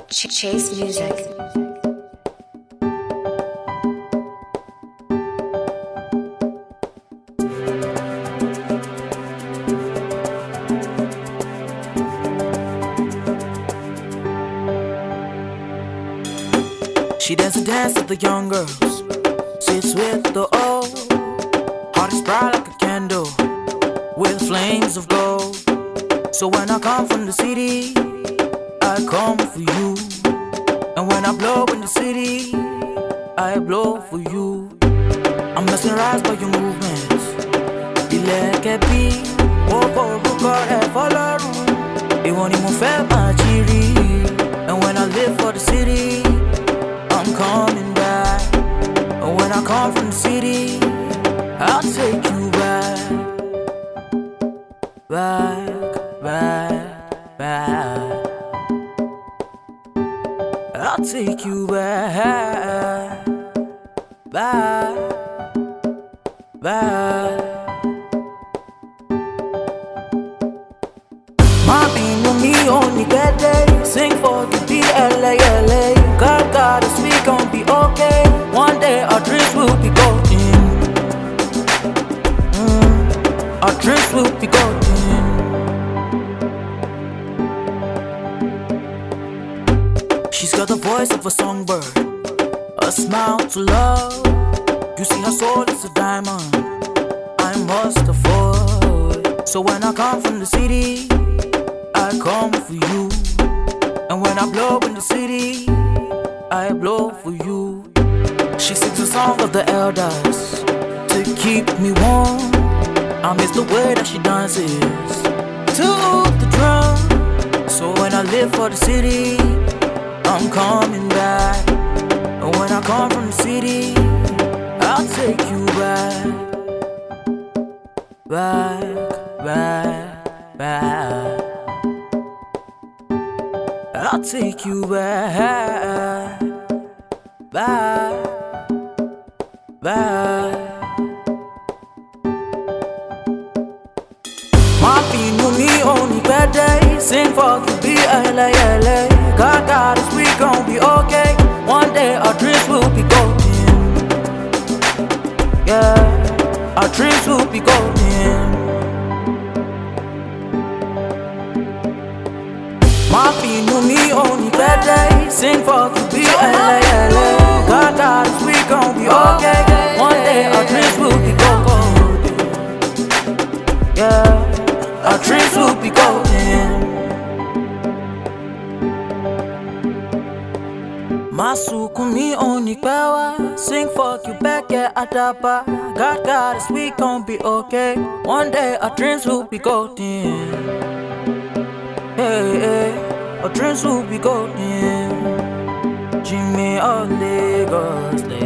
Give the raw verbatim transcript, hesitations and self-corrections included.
Ch- Chase Music. She dances dance with the young girls, sits with the old. Heart is bright like a candle, with flames of gold. So when I come from the city, I come for you. And when I blow in the city, I blow for you. I'm mesmerized by your movements. Ilẹ̀kẹ̀ bí owó orúkọ rẹ̀ fọlọ́run. Ìwọ ni mo fẹ́ máa jírí. And when I live for the city, I'm coming back. And when I come from the city, I'll take you back. Back, back, back. I'll take you back. Back, back. My being on me only bad day. Sing for the B L A L A. God got us, we gon' be okay. One day our dreams will be golden. Mm, our dreams will be golden. She's got the voice of a songbird, a smile to love. You see her soul is a diamond, I must afford. So when I come from the city, I come for you. And when I blow in the city, I blow for you. She sings a song of the elders to keep me warm. I miss the way that she dances to the drum. So when I live for the city, I'm coming back. And when I come from the city, I'll take you back. Back, back, back. I'll take you back, back, back. My people, me only bad day. Sing for the B L A L A. God got us, we gon' be okay. One day our dreams will be golden. Yeah, our dreams will be golden. My people, me only bad day. Sing for the B L A L A. God got us, we gon' be okay. One day our dreams will be golden. Yeah, our dreams will be golden. Masuku mi only power. Sing fuck you back, yeah, Adaba. God got us, we gon' be okay. One day our dreams will be golden. Hey, hey, our dreams will be golden. Jimmy of Lagos.